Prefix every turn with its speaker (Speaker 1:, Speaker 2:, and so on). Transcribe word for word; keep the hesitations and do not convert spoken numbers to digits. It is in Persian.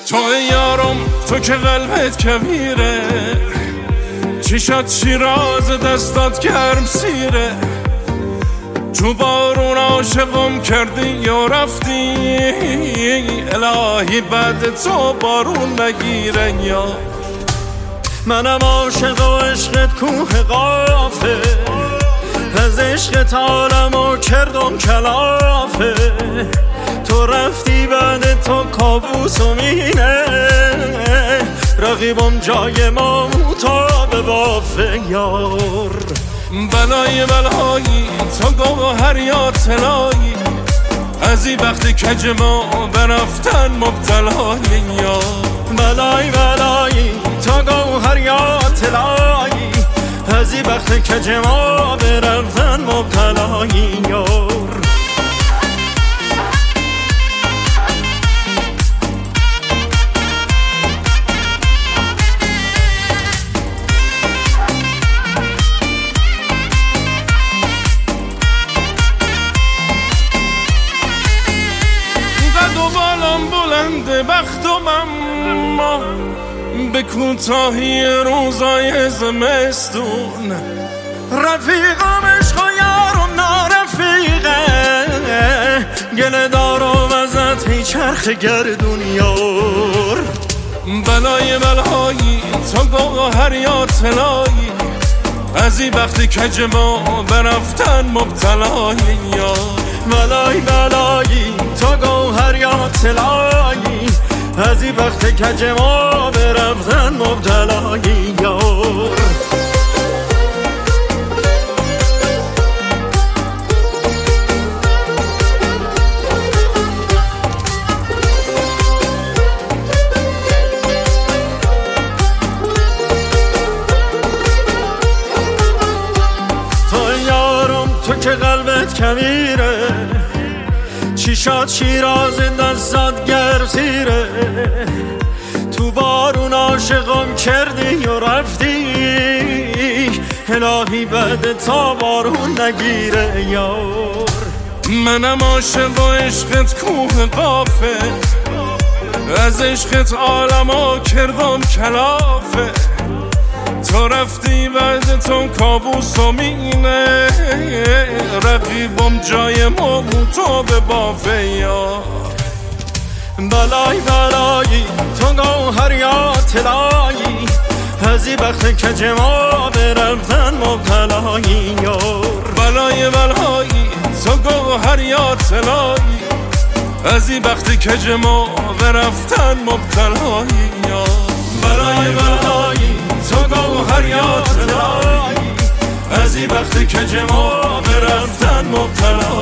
Speaker 1: تو یارم تو که قلبت کبیره، چشات شیراز دستات گرم سیره. تو بارون عاشقم کردی یا رفتی، الهی بعد تو بارون نگیره. یا
Speaker 2: منم عاشق و عشقت کوه قافه، از عشقت عالمو کردم کلافه. تو رفتی بعد تو کابوسم اینه، رقیبم جای ما تا به بافه. یار
Speaker 1: بلای بلایی تو گوهر یا طلایی، از این وقتی کج ما برفتن مبتلایی. یا
Speaker 2: بلای بلایی تو گوهر یا طلایی، از این وقتی کج ما برفتن مبتلایی. یار
Speaker 1: بلند بختم اما به کوتاهی روزای زمستون،
Speaker 2: رفیقم عشق و یارم نارفیقه، گله دارم ازت هی چرخ گردون. یار
Speaker 1: بلای بلایی تو گوهر یا طلایی، از این وقتی کج ما برفتن مبتلایی. یا
Speaker 2: بلای بلایی تو گوهر یا طلایی، از این وقت کج ما برفتن مبتلایی. یار تو یارم تو که قلبت کبیره، چشات شیراز دستات گرم سیره. تو بارون عاشقم کردی و رفتی، الهی بعد تا بارون نگیره. یار
Speaker 1: منم عاشق و عشقت کوه قافه، از عشقت عالمو کردم کلافه. تو رفتی بعد تو کابوسم اینه، رقیبم جای ما تو به بافه. یا
Speaker 2: بلای بلایی تو گوهر یا طلایی، از این وقت کج ما برفتن مبتلایی. یار
Speaker 1: بلای بلایی تو گوهر یا طلایی، از این وقت کج ما برفتن مبتلایی. یا
Speaker 2: بلای بلایی تو گوهر یا طلایی، از این وقت کج ما برفتن مبتلایی.